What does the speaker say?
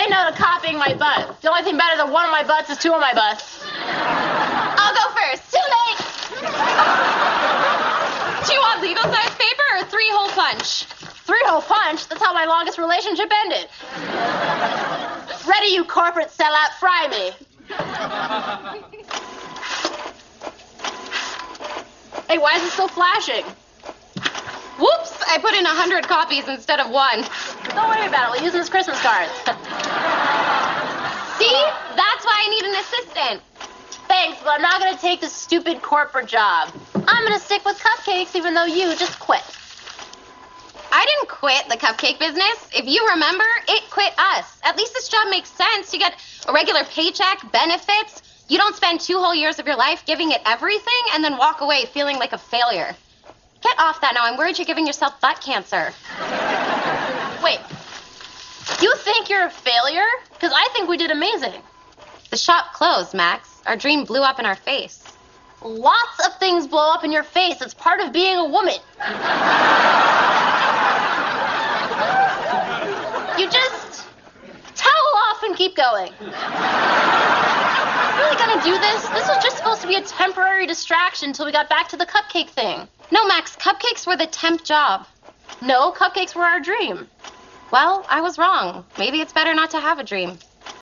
say no to copying my butt. The only thing better than one of my butts is two of my butts. I'll go first. Too late. Do you want legal-size paper or 3-hole punch? 3-hole punch? That's how my longest relationship ended. Ready, you corporate sellout, fry me. Hey, why is it still flashing? Whoops, I put in 100 copies instead of 1. Don't worry about it, we'll use them as Christmas cards. See? That's why I need an assistant. Thanks, but I'm not going to take this stupid corporate job. I'm going to stick with cupcakes even though you just quit. I didn't quit the cupcake business. If you remember, it quit us. At least this job makes sense. You get a regular paycheck, benefits. You don't spend 2 whole years of your life giving it everything and then walk away feeling like a failure. Get off that now. I'm worried you're giving yourself butt cancer. Wait, you think you're a failure? Because I think we did amazing. The shop closed, Max. Our dream blew up in our face. Lots of things blow up in your face. It's part of being a woman. You just towel off and keep going. Really gonna do this? This was just supposed to be a temporary distraction until we got back to the cupcake thing. No, Max, cupcakes were the temp job. No, cupcakes were our dream. Well, I was wrong. Maybe it's better not to have a dream.